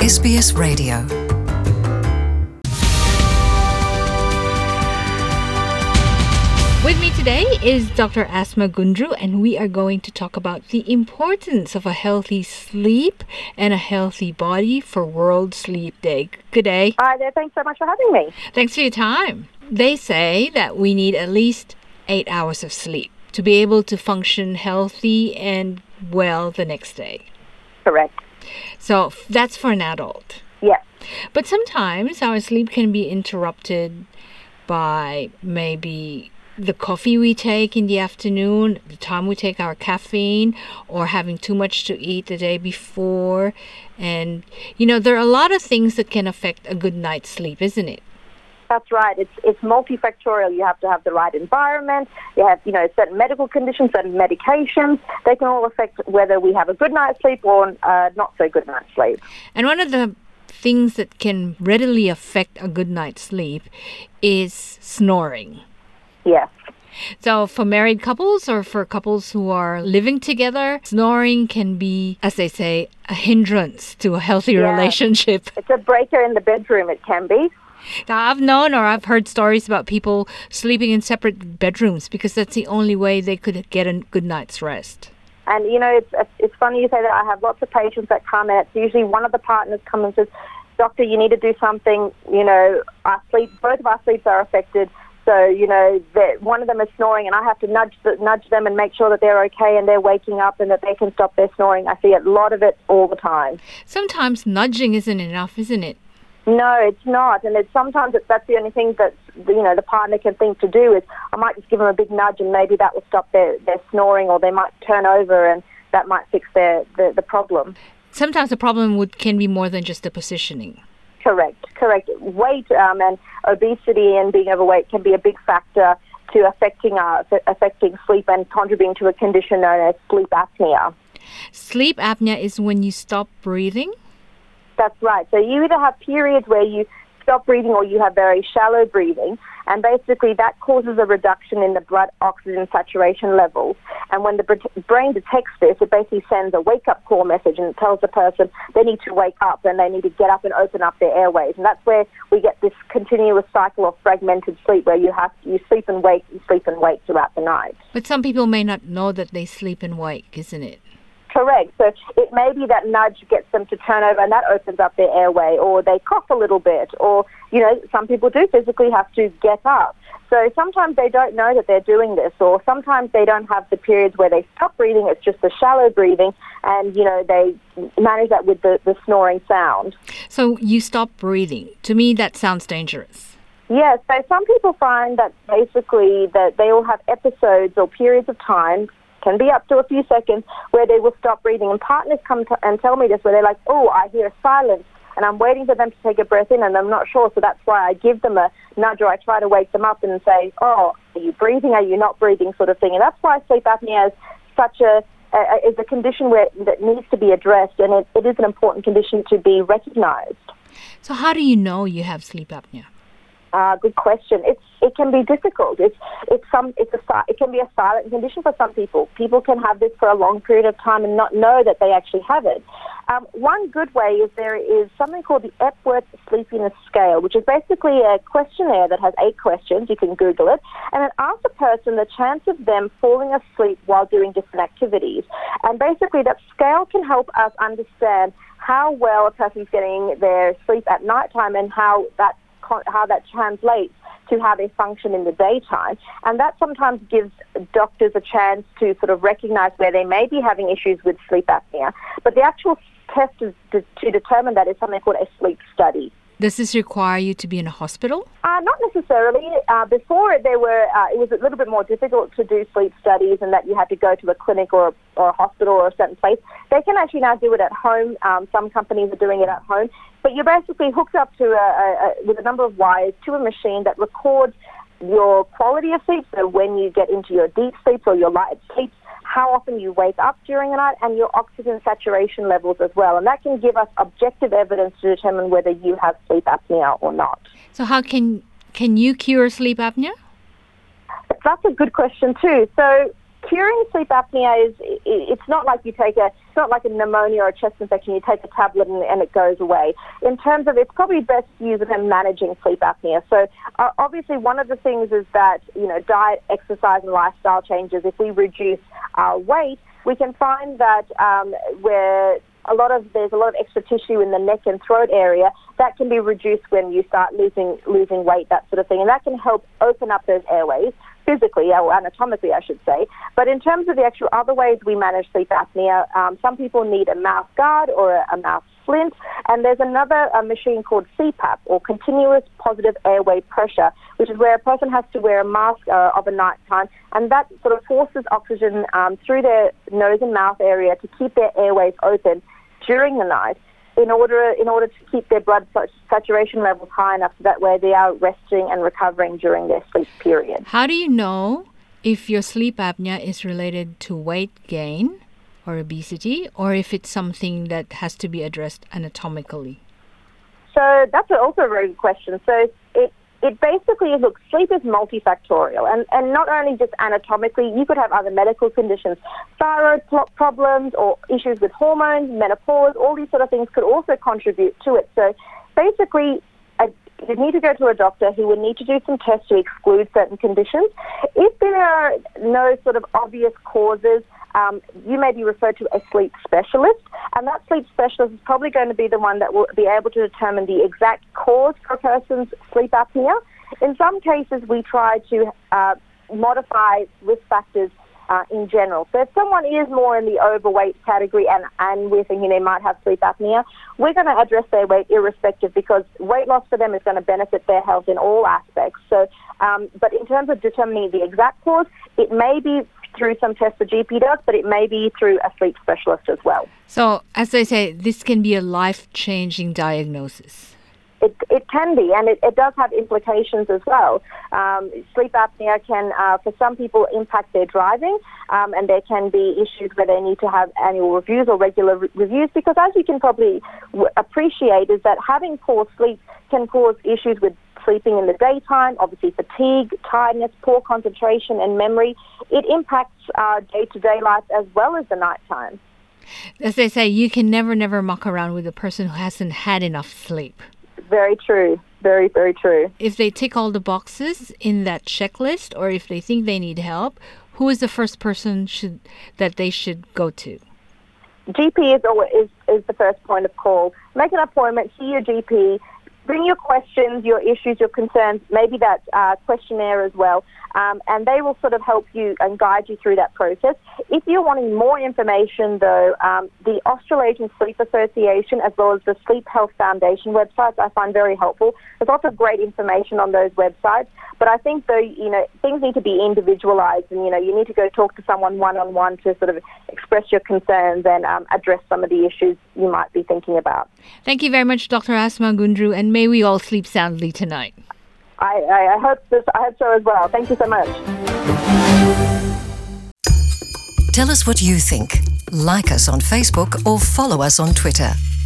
SBS Radio. With me today is Dr. Asma Gundru, and we are going to talk about the importance of a healthy sleep and a healthy body for World Sleep Day. Good day. Hi there. Thanks so much for having me. Thanks for your time. They say that we need at least 8 hours of sleep to be able to function healthy and well the next day. Correct. So that's for an adult. Yes. But sometimes our sleep can be interrupted by maybe the coffee we take in the afternoon, the time we take our caffeine, or having too much to eat the day before. And, there are a lot of things that can affect a good night's sleep, isn't it? That's right. It's multifactorial. You have to have the right environment. You have, certain medical conditions, certain medications. They can all affect whether we have a good night's sleep or not so good night's sleep. And one of the things that can readily affect a good night's sleep is snoring. Yes. So for married couples or for couples who are living together, snoring can be, as they say, a hindrance to a healthy relationship. It's a breaker in the bedroom, it can be. Now, I've known or I've heard stories about people sleeping in separate bedrooms because that's the only way they could get a good night's rest. And, it's funny you say that. I have lots of patients that come, and it's usually one of the partners comes and says, "Doctor, you need to do something. Both of our sleeps are affected. So, one of them is snoring, and I have to nudge them and make sure that they're okay and they're waking up and that they can stop their snoring." I see a lot of it all the time. Sometimes nudging isn't enough, isn't it? No, it's not. And sometimes that's the only thing that, the partner can think to do is, I might just give them a big nudge and maybe that will stop their snoring, or they might turn over and that might fix the problem. Sometimes the problem can be more than just the positioning. Correct. Weight and obesity and being overweight can be a big factor to affecting sleep and contributing to a condition known as sleep apnea. Sleep apnea is when you stop breathing? That's right. So you either have periods where you stop breathing or you have very shallow breathing, and basically that causes a reduction in the blood oxygen saturation levels. And when the brain detects this, it basically sends a wake-up call message, and it tells the person they need to wake up and they need to get up and open up their airways. And that's where we get this continuous cycle of fragmented sleep where you sleep and wake throughout the night. But some people may not know that they sleep and wake, isn't it? Correct. So it may be that nudge gets them to turn over and that opens up their airway, or they cough a little bit, or, some people do physically have to get up. So sometimes they don't know that they're doing this, or sometimes they don't have the periods where they stop breathing. It's just the shallow breathing, and, they manage that with the snoring sound. So you stop breathing. To me, that sounds dangerous. Yeah, so some people find that basically that they will have episodes or periods of time, can be up to a few seconds, where they will stop breathing. And partners come and tell me this, where they're like, "Oh, I hear silence, and I'm waiting for them to take a breath in, and I'm not sure." So that's why I give them a nudge, or I try to wake them up and say, "Oh, are you breathing? Are you not breathing?" sort of thing. And that's why sleep apnea is such a condition that needs to be addressed, and it is an important condition to be recognized. So how do you know you have sleep apnea? Good question. It can be difficult. It can be a silent condition for some people. People can have this for a long period of time and not know that they actually have it. One good way is there is something called the Epworth Sleepiness Scale, which is basically a questionnaire that has 8 questions. You can Google it, and it asks a person the chance of them falling asleep while doing different activities. And basically, that scale can help us understand how well a person's getting their sleep at nighttime and how that translates to how they function in the daytime. And that sometimes gives doctors a chance to sort of recognize where they may be having issues with sleep apnea. But the actual test to determine that is something called a sleep study. Does this require you to be in a hospital? Not necessarily. Before it was a little bit more difficult to do sleep studies, and that you had to go to a clinic or a hospital or a certain place. They can actually now do it at home. Some companies are doing it at home. But you're basically hooked up to with a number of wires to a machine that records your quality of sleep, so when you get into your deep sleep or your light sleep, how often you wake up during the night, and your oxygen saturation levels as well. And that can give us objective evidence to determine whether you have sleep apnea or not. So how can you cure sleep apnea? That's a good question too. So curing sleep apnea it's not like it's not like a pneumonia or a chest infection. You take a tablet and it goes away. In terms of, it's probably best used in managing sleep apnea. So obviously one of the things is that, diet, exercise and lifestyle changes, if we reduce our weight, we can find that there's a lot of extra tissue in the neck and throat area that can be reduced when you start losing weight, that sort of thing. And that can help open up those airways physically or anatomically, I should say. But in terms of the actual other ways we manage sleep apnea, some people need a mouth guard or a mouth splint. And there's another machine called CPAP, or continuous positive airway pressure, which is where a person has to wear a mask of a night time, and that sort of forces oxygen through their nose and mouth area to keep their airways open during the night in order to keep their blood saturation levels high enough so that way they are resting and recovering during their sleep period. How do you know if your sleep apnea is related to weight gain or obesity, or if it's something that has to be addressed anatomically? So that's also a very good question. So it basically is, look, sleep is multifactorial, and not only just anatomically, you could have other medical conditions, thyroid problems or issues with hormones, menopause, all these sort of things could also contribute to it. So basically, you need to go to a doctor who would need to do some tests to exclude certain conditions. If there are no sort of obvious causes, you may be referred to a sleep specialist, and that sleep specialist is probably going to be the one that will be able to determine the exact cause for a person's sleep apnea. In some cases, we try to modify risk factors in general. So if someone is more in the overweight category and we're thinking they might have sleep apnea, we're going to address their weight irrespective, because weight loss for them is going to benefit their health in all aspects. So, but in terms of determining the exact cause, it may be through some tests the GP does, but it may be through a sleep specialist as well. So, as I say, this can be a life-changing diagnosis. It can be, and it does have implications as well. Sleep apnea can, for some people, impact their driving, and there can be issues where they need to have annual reviews or regular reviews, because as you can probably appreciate, is that having poor sleep can cause issues with sleeping in the daytime, obviously fatigue, tiredness, poor concentration and memory. It impacts day-to-day life as well as the nighttime. As they say, you can never muck around with a person who hasn't had enough sleep. Very true. Very, very true. If they tick all the boxes in that checklist, or if they think they need help, who is the first person that they should go to? GP is the first point of call. Make an appointment, see your GP, bring your questions, your issues, your concerns, maybe that questionnaire as well, and they will sort of help you and guide you through that process. If you're wanting more information, though, the Australasian Sleep Association as well as the Sleep Health Foundation websites I find very helpful. There's lots of great information on those websites, but I think, though, things need to be individualized, and, you need to go talk to someone one-on-one to sort of express your concerns and address some of the issues you might be thinking about. Thank you very much, Dr. Asma Gundru, and may we all sleep soundly tonight. I hope so as well. Thank you so much. Tell us what you think. Like us on Facebook or follow us on Twitter.